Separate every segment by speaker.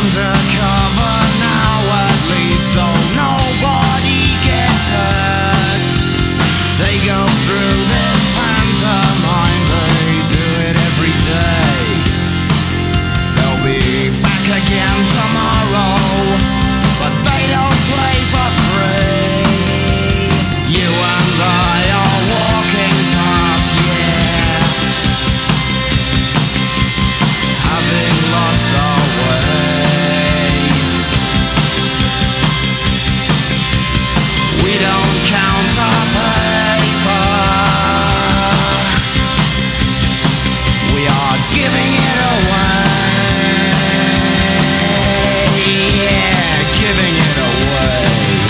Speaker 1: undercover now at least, so nobody gets hurt. They go through this pantomime, they do it every day. They'll be back again tomorrow, but they don't play for free. You and I are walking past, yeah, having lost our way. We don't count our paper, we are giving it away. Yeah, giving it away.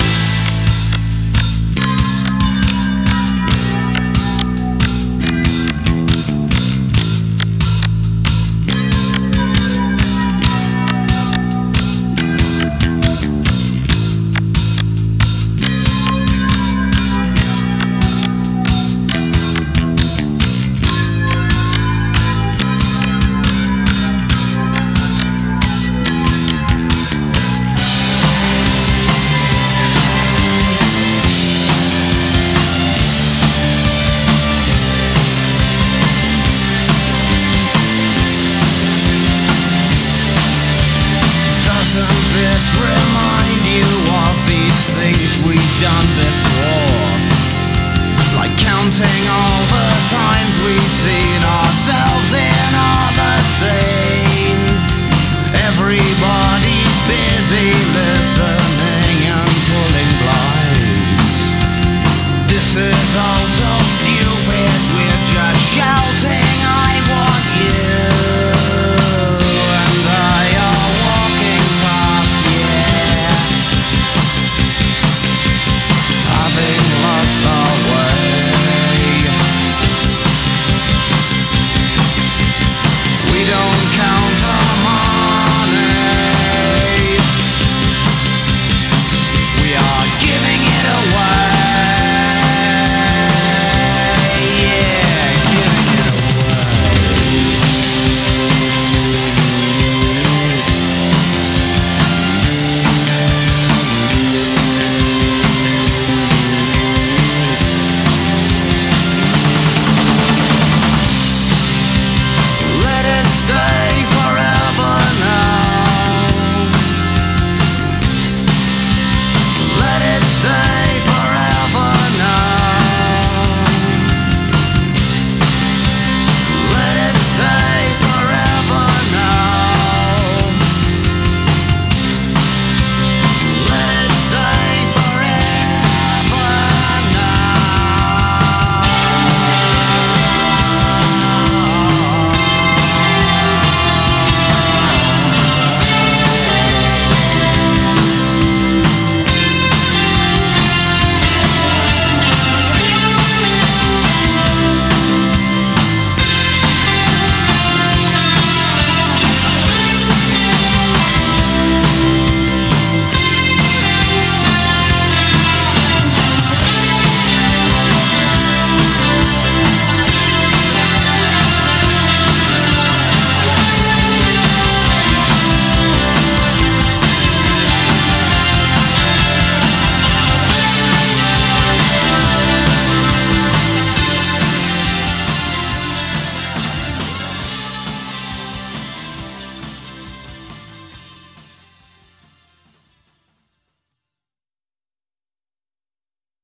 Speaker 1: Doesn't this remind you of these things we've done before? Like counting all the times we've seen ourselves in other scenes.